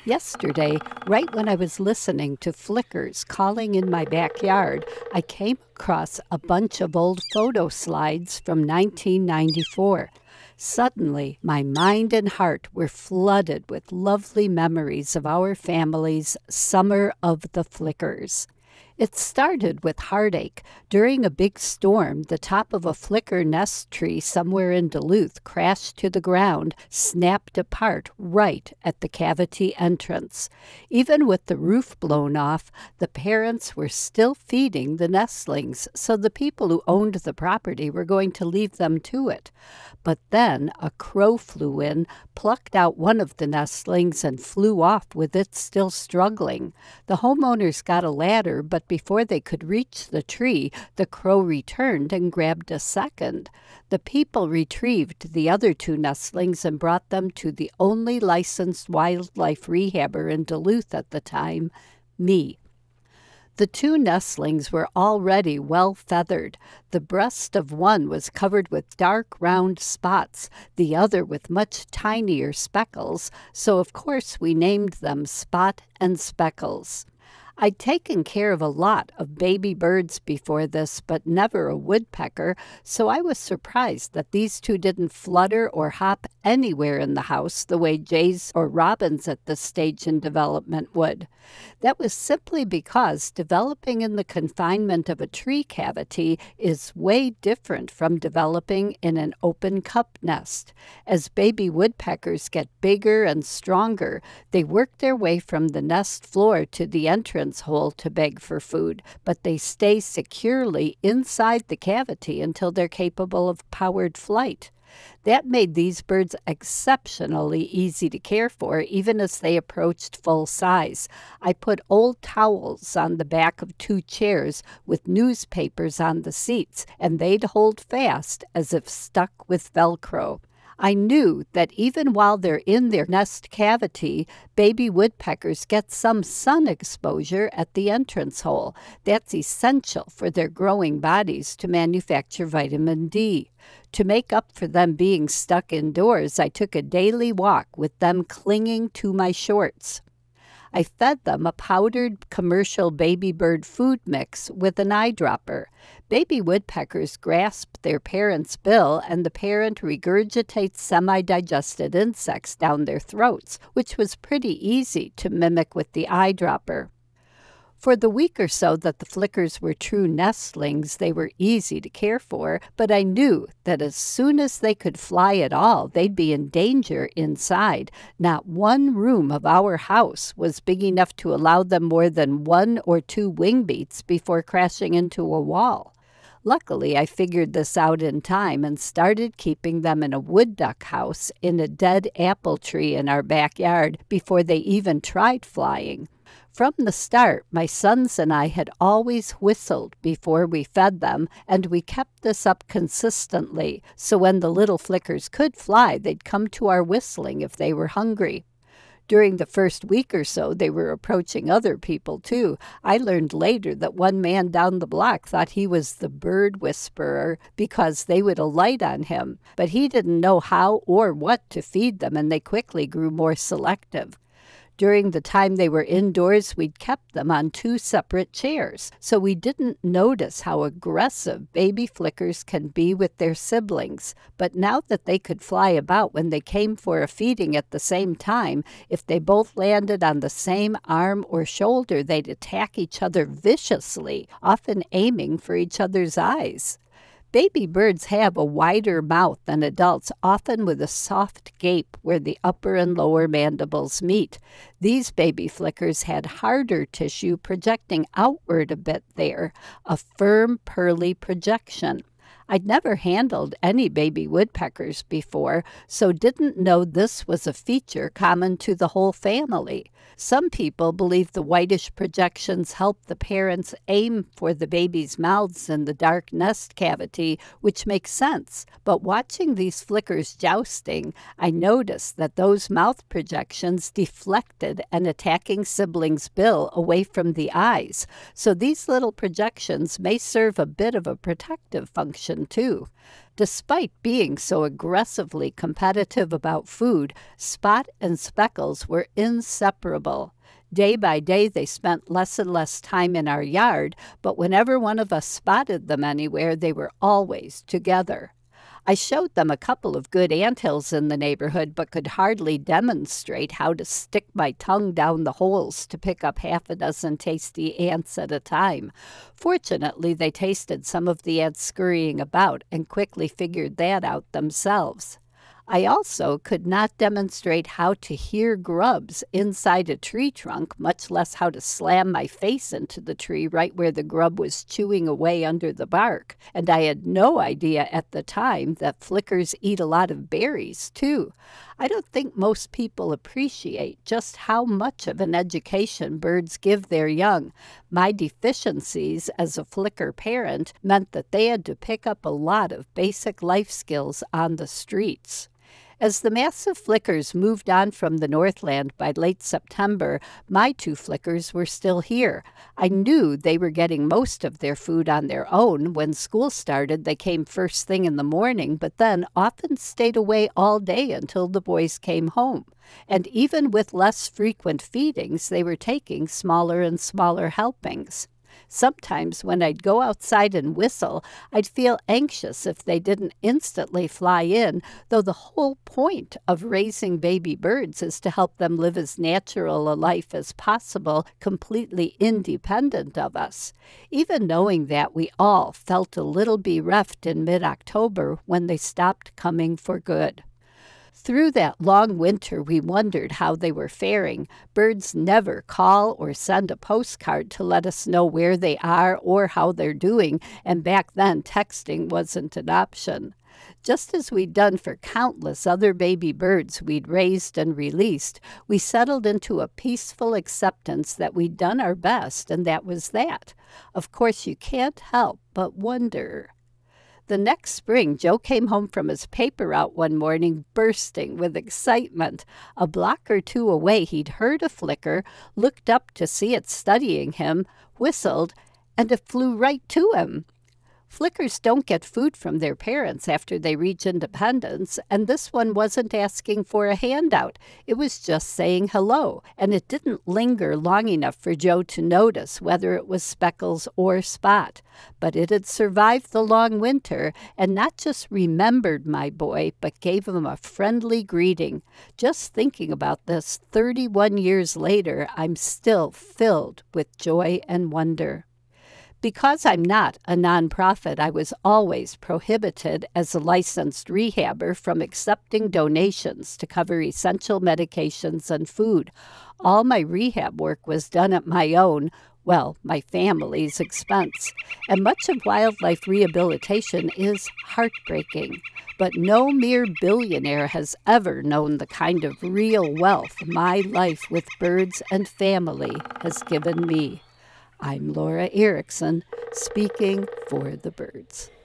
Yesterday, right when I was listening to flickers calling in my backyard, I came across a bunch of old photo slides from 1994. Suddenly, my mind and heart were flooded with lovely memories of our family's Summer of the Flickers. It started with heartache. During a big storm, the top of a flicker nest tree somewhere in Duluth crashed to the ground, snapped apart right at the cavity entrance. Even with the roof blown off, the parents were still feeding the nestlings, so the people who owned the property were going to leave them to it. But then a crow flew in, plucked out one of the nestlings, and flew off with it still struggling. The homeowners got a ladder, but before they could reach the tree, the crow returned and grabbed a second. The people retrieved the other two nestlings and brought them to the only licensed wildlife rehabber in Duluth at the time, me. The two nestlings were already well feathered. The breast of one was covered with dark round spots, the other with much tinier speckles, so of course we named them Spot and Speckles. I'd taken care of a lot of baby birds before this, but never a woodpecker, so I was surprised that these two didn't flutter or hop anywhere in the house the way jays or robins at this stage in development would. That was simply because developing in the confinement of a tree cavity is way different from developing in an open cup nest. As baby woodpeckers get bigger and stronger, they work their way from the nest floor to the entrance hole to beg for food, but they stay securely inside the cavity until they're capable of powered flight. That made these birds exceptionally easy to care for, even as they approached full size. I put old towels on the back of two chairs with newspapers on the seats, and they'd hold fast as if stuck with Velcro. I knew that even while they're in their nest cavity, baby woodpeckers get some sun exposure at the entrance hole. That's essential for their growing bodies to manufacture vitamin D. To make up for them being stuck indoors, I took a daily walk with them clinging to my shorts. I fed them a powdered commercial baby bird food mix with an eyedropper. Baby woodpeckers grasp their parent's bill, and the parent regurgitates semi-digested insects down their throats, which was pretty easy to mimic with the eyedropper. For the week or so that the flickers were true nestlings, they were easy to care for, but I knew that as soon as they could fly at all, they'd be in danger inside. Not one room of our house was big enough to allow them more than one or two wing beats before crashing into a wall. Luckily, I figured this out in time and started keeping them in a wood duck house in a dead apple tree in our backyard before they even tried flying. From the start, my sons and I had always whistled before we fed them, and we kept this up consistently, so when the little flickers could fly, they'd come to our whistling if they were hungry. During the first week or so, they were approaching other people, too. I learned later that one man down the block thought he was the bird whisperer because they would alight on him, but he didn't know how or what to feed them, and they quickly grew more selective. During the time they were indoors, we'd kept them on two separate chairs, so we didn't notice how aggressive baby flickers can be with their siblings. But now that they could fly about when they came for a feeding at the same time, if they both landed on the same arm or shoulder, they'd attack each other viciously, often aiming for each other's eyes. Baby birds have a wider mouth than adults, often with a soft gape where the upper and lower mandibles meet. These baby flickers had harder tissue projecting outward a bit there, a firm, pearly projection. I'd never handled any baby woodpeckers before, so didn't know this was a feature common to the whole family. Some people believe the whitish projections help the parents aim for the baby's mouths in the dark nest cavity, which makes sense. But watching these flickers jousting, I noticed that those mouth projections deflected an attacking sibling's bill away from the eyes, so these little projections may serve a bit of a protective function too. Despite being so aggressively competitive about food, Spot and Speckles were inseparable. Day by day, they spent less and less time in our yard, but whenever one of us spotted them anywhere, they were always together. I showed them a couple of good anthills in the neighborhood, but could hardly demonstrate how to stick my tongue down the holes to pick up half a dozen tasty ants at a time. Fortunately, they tasted some of the ants scurrying about and quickly figured that out themselves. I also could not demonstrate how to hear grubs inside a tree trunk, much less how to slam my face into the tree right where the grub was chewing away under the bark. And I had no idea at the time that flickers eat a lot of berries, too. I don't think most people appreciate just how much of an education birds give their young. My deficiencies as a flicker parent meant that they had to pick up a lot of basic life skills on the streets. As the massive flickers moved on from the Northland by late September, my two flickers were still here. I knew they were getting most of their food on their own. When school started, they came first thing in the morning, but then often stayed away all day until the boys came home. And even with less frequent feedings, they were taking smaller and smaller helpings. Sometimes when I'd go outside and whistle, I'd feel anxious if they didn't instantly fly in, though the whole point of raising baby birds is to help them live as natural a life as possible, completely independent of us. Even knowing that, we all felt a little bereft in mid-October when they stopped coming for good. Through that long winter, we wondered how they were faring. Birds never call or send a postcard to let us know where they are or how they're doing, and back then texting wasn't an option. Just as we'd done for countless other baby birds we'd raised and released, we settled into a peaceful acceptance that we'd done our best, and that was that. Of course, you can't help but wonder. The next spring, Joe came home from his paper route one morning, bursting with excitement. A block or two away, he'd heard a flicker, looked up to see it studying him, whistled, and it flew right to him. Flickers don't get food from their parents after they reach independence, and this one wasn't asking for a handout. It was just saying hello, and it didn't linger long enough for Joe to notice whether it was Speckles or Spot. But it had survived the long winter, and not just remembered my boy, but gave him a friendly greeting. Just thinking about this 31 years later, I'm still filled with joy and wonder. Because I'm not a nonprofit, I was always prohibited as a licensed rehabber from accepting donations to cover essential medications and food. All my rehab work was done at my own, my family's expense. And much of wildlife rehabilitation is heartbreaking. But no mere billionaire has ever known the kind of real wealth my life with birds and family has given me. I'm Laura Erickson, speaking for the birds.